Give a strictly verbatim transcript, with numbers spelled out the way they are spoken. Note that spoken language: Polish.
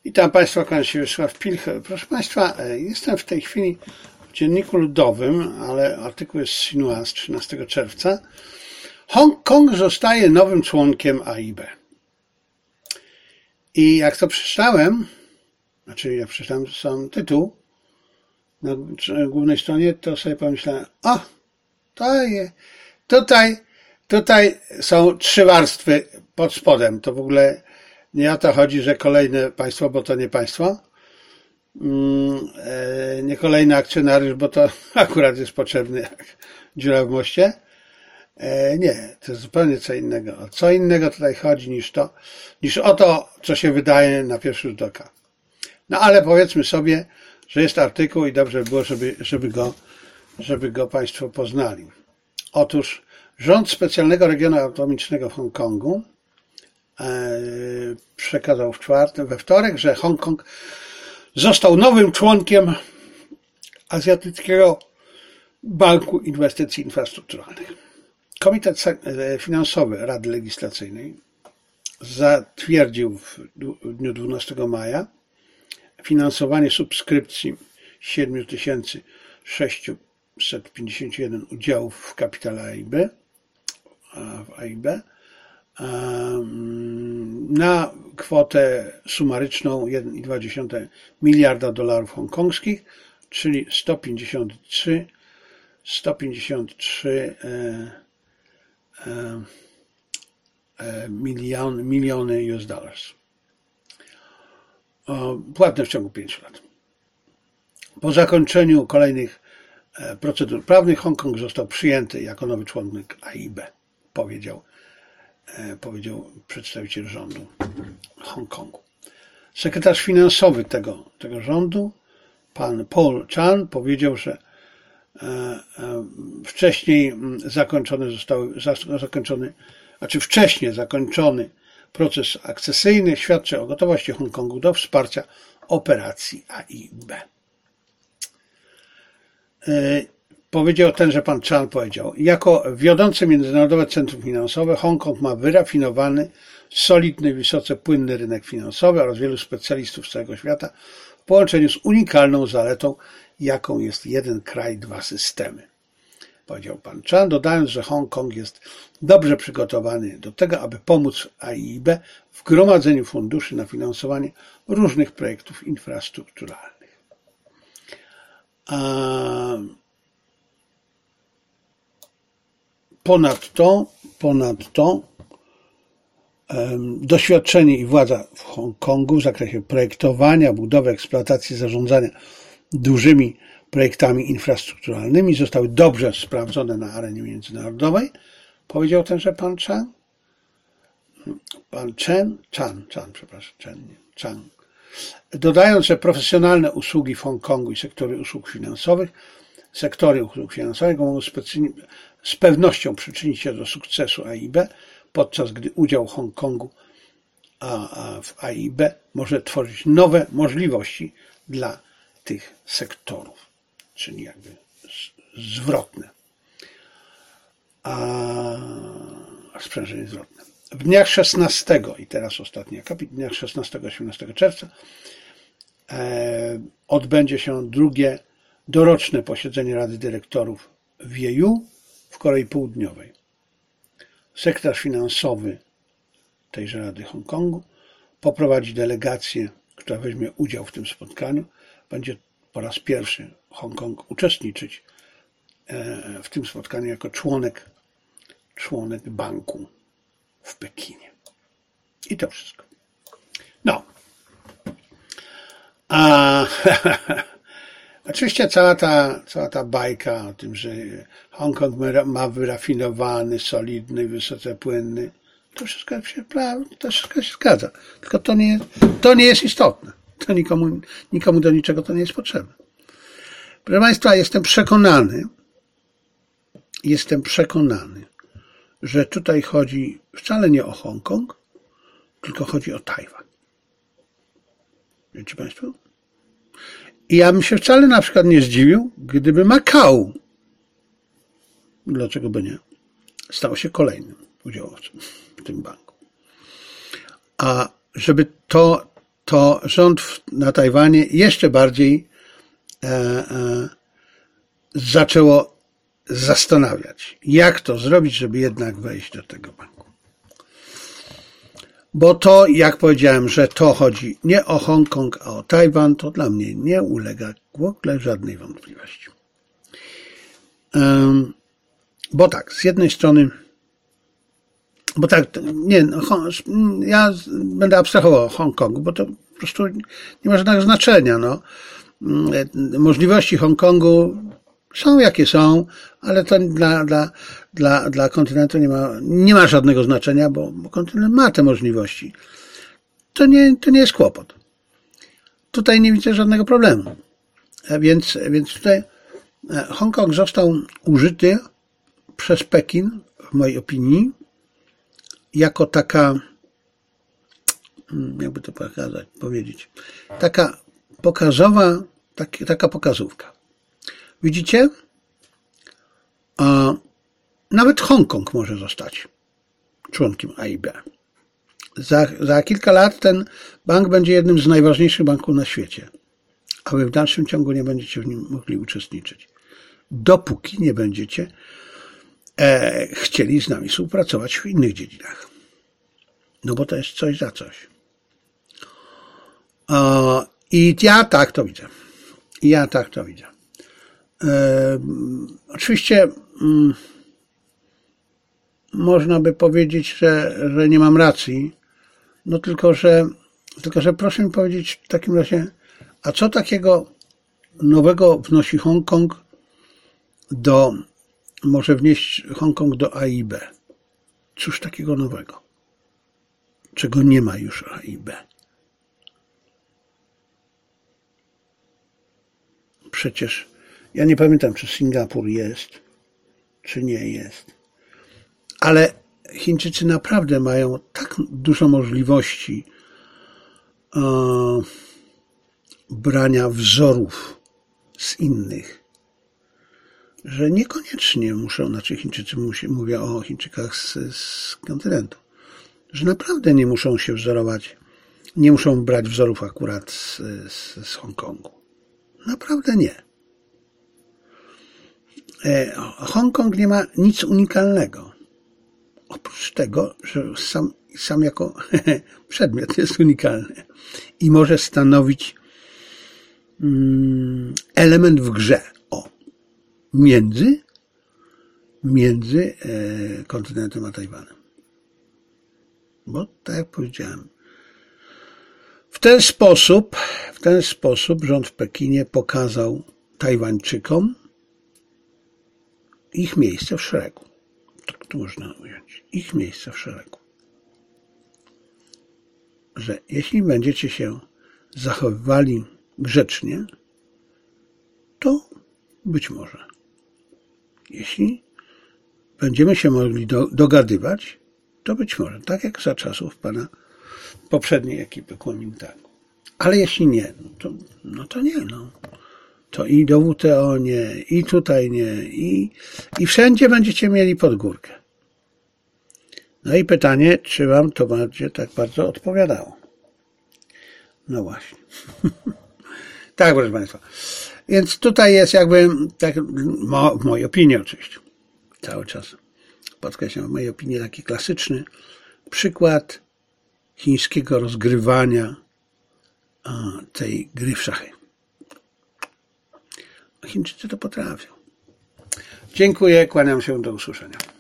Witam Państwa, kłaniam się Wiesław Pilch. Proszę Państwa, jestem w tej chwili w Dzienniku Ludowym, ale artykuł jest z Sinua z trzynastego czerwca. Hongkong zostaje nowym członkiem A I B. I jak to przeczytałem, znaczy jak przeczytałem sam tytuł na głównej stronie, to sobie pomyślałem, o, to je, tutaj, tutaj są trzy warstwy pod spodem. To w ogóle nie o to chodzi, że kolejne państwo, bo to nie państwo, nie kolejny akcjonariusz, bo to akurat jest potrzebny jak dziura w moście. Nie, to jest zupełnie co innego. O co innego tutaj chodzi niż to, niż o to, co się wydaje na pierwszy rzut oka. No ale powiedzmy sobie, że jest artykuł i dobrze by było, żeby, żeby, go, żeby go Państwo poznali. Otóż rząd specjalnego regionu autonomicznego w Hongkongu przekazał w czwartek, we wtorek, że Hongkong został nowym członkiem Azjatyckiego Banku Inwestycji Infrastrukturalnych. Komitet Finansowy Rady Legislacyjnej zatwierdził w dniu dwunastego maja finansowanie subskrypcji siedem tysięcy sześćset pięćdziesiąt jeden udziałów w kapitale A I B, w A I B na kwotę sumaryczną jeden i dwa miliarda dolarów hongkongskich, czyli sto pięćdziesiąt trzy milion, miliony U S dollars. Płatne w ciągu pięciu lat. Po zakończeniu kolejnych procedur prawnych Hongkong został przyjęty jako nowy członek A I B, powiedział, powiedział przedstawiciel rządu Hongkongu. Sekretarz finansowy tego, tego rządu, pan Paul Chan, powiedział, że wcześniej zakończony zostały, zakończony, znaczy wcześniej zakończony proces akcesyjny świadczy o gotowości Hongkongu do wsparcia operacji A I B. Powiedział tenże pan Chan, powiedział, jako wiodące międzynarodowe centrum finansowe Hongkong ma wyrafinowany, solidny, wysoce płynny rynek finansowy oraz wielu specjalistów z całego świata w połączeniu z unikalną zaletą, jaką jest jeden kraj, dwa systemy. Powiedział pan Chan, dodając, że Hongkong jest dobrze przygotowany do tego, aby pomóc A I B w gromadzeniu funduszy na finansowanie różnych projektów infrastrukturalnych. A ponadto, ponadto um, doświadczenie i władza w Hongkongu w zakresie projektowania, budowy, eksploatacji, zarządzania dużymi projektami infrastrukturalnymi zostały dobrze sprawdzone na arenie międzynarodowej, powiedział tenże pan Chan. Pan Chen, Chan, Chan, przepraszam, Chen, nie, Chan. Dodając, że profesjonalne usługi w Hongkongu i sektory usług finansowych, sektory usług finansowych mogą z pewnością przyczynić się do sukcesu A I B, podczas gdy udział Hongkongu w A I B może tworzyć nowe możliwości dla tych sektorów, czyli jakby zwrotne, a sprzężenie zwrotne. W dniach szesnastego i teraz ostatni akapit, w dniach szesnastego do osiemnastego czerwca e, odbędzie się drugie doroczne posiedzenie Rady Dyrektorów w Jeju w Korei Południowej. Sekretarz finansowy tejże Rady Hongkongu poprowadzi delegację, która weźmie udział w tym spotkaniu. Będzie po raz pierwszy Hongkong uczestniczyć w tym spotkaniu jako członek, członek banku w Pekinie. I to wszystko. No. A oczywiście cała ta, cała ta bajka o tym, że Hongkong ma wyrafinowany, solidny, wysoce płynny, to wszystko się, to wszystko się zgadza. Tylko to nie, to nie jest istotne. To nikomu, nikomu do niczego to nie jest potrzebne. Proszę Państwa, jestem przekonany, jestem przekonany, że tutaj chodzi wcale nie o Hongkong, tylko chodzi o Tajwan. Wiecie Państwo? I ja bym się wcale na przykład nie zdziwił, gdyby Makao, dlaczego by nie, stał się kolejnym udziałowcem w tym banku. A żeby to to rząd na Tajwanie jeszcze bardziej e, e, zaczęło zastanawiać, jak to zrobić, żeby jednak wejść do tego banku. Bo to, jak powiedziałem, że to chodzi nie o Hongkong, a o Tajwan, to dla mnie nie ulega w ogóle żadnej wątpliwości. Um, bo tak, z jednej strony, bo tak, nie, ja będę abstrahował o Hongkongu, bo to po prostu nie ma żadnego znaczenia. No. Możliwości Hongkongu są jakie są, ale to dla, dla, dla, dla kontynentu nie ma, nie ma żadnego znaczenia, bo, bo kontynent ma te możliwości. To nie, to nie jest kłopot. Tutaj nie widzę żadnego problemu. Więc, więc tutaj Hongkong został użyty przez Pekin, w mojej opinii, jako taka, jakby to pokazać, powiedzieć, taka pokazowa, taki, taka pokazówka. Widzicie? A nawet Hongkong może zostać członkiem A I B. Za, za kilka lat ten bank będzie jednym z najważniejszych banków na świecie, a wy w dalszym ciągu nie będziecie w nim mogli uczestniczyć. Dopóki nie będziecie e, chcieli z nami współpracować w innych dziedzinach. No bo to jest coś za coś. E, I ja tak to widzę. Ja tak to widzę. E, oczywiście mm, można by powiedzieć, że, że nie mam racji, no tylko że, tylko, że proszę mi powiedzieć w takim razie, a co takiego nowego wnosi Hongkong do, może wnieść Hongkong do A I B? Cóż takiego nowego? Czego nie ma już A I B? Przecież ja nie pamiętam, czy Singapur jest, czy nie jest. Ale Chińczycy naprawdę mają tak dużo możliwości e, brania wzorów z innych, że niekoniecznie muszą, znaczy Chińczycy, musi, mówię o Chińczykach z, z kontynentu, że naprawdę nie muszą się wzorować, nie muszą brać wzorów akurat z, z, z Hongkongu. Naprawdę nie. Hongkong nie ma nic unikalnego. Oprócz tego, że sam, sam jako przedmiot jest unikalny i może stanowić element w grze. O, między, między kontynentem a Tajwanem. Bo tak jak powiedziałem, w ten sposób, w ten sposób rząd w Pekinie pokazał Tajwańczykom ich miejsce w szeregu. Tak to można ująć. Ich miejsce w szeregu. Że jeśli będziecie się zachowywali grzecznie, to być może. Jeśli będziemy się mogli do, dogadywać, to być może. Tak jak za czasów pana poprzedniej ekipy Kuomintangu. Ale jeśli nie, no to, no to nie. No. To i do W T O nie, i tutaj nie, i, i wszędzie będziecie mieli pod górkę. No i pytanie, czy wam to będzie tak bardzo odpowiadało? No właśnie. Tak, proszę państwa. Więc tutaj jest jakby, tak, w mojej opinii oczywiście, cały czas podkreślam, w mojej opinii taki klasyczny przykład chińskiego rozgrywania tej gry w szachy. Chińczycy to potrafią. Dziękuję, kłaniam się, do usłyszenia.